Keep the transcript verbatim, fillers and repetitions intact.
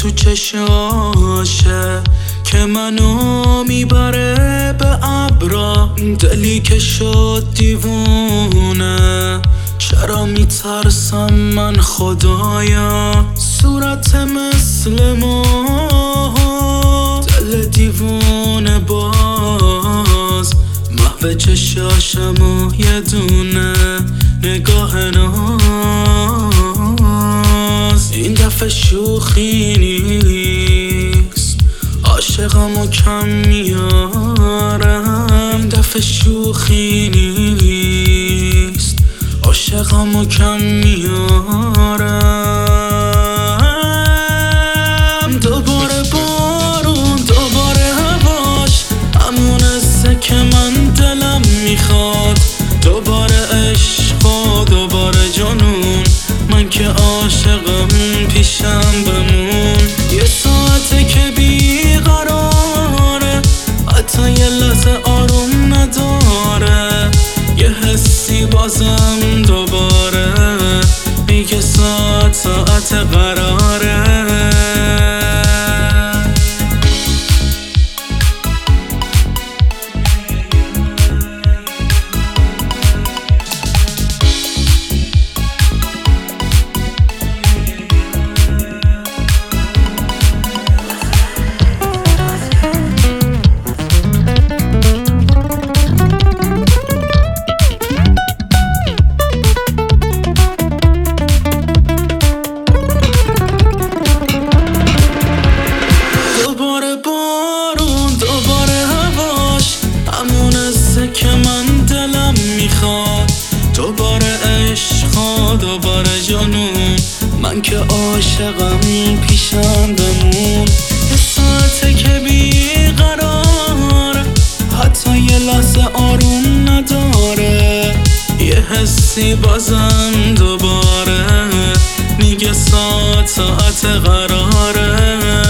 تو چشاشه که منو میبره به ابرا، دلی که شد دیوونه. چرا میترسم من خدایا، صورت مثل ما، دل دیوونه باز، محو چشاشم و یه دونه نگاه ناز. این دفعه شوخی نیست، عاشقم و کم میارم. این دفعه شوخی نیست، عاشقم و کم میارم. دوباره بارون، دوباره هواش، همونه که من دلم میخواد. دوباره عشق و دوباره جنون، من که عاشقم پیشم بمون. یه ساعته که بیقراره، حتی یه لحظه آروم نداره. یه حسی بازم دوباره میگه ساعت ساعت قراره. که من دلم میخواد. دوباره عشق و دوباره جنون، من که عاشقم پیشم بمون. یه ساعته که بیقراره، حتی یه لحظه آروم نداره. یه حسی بازم دوباره میگه ساعت ساعت قراره.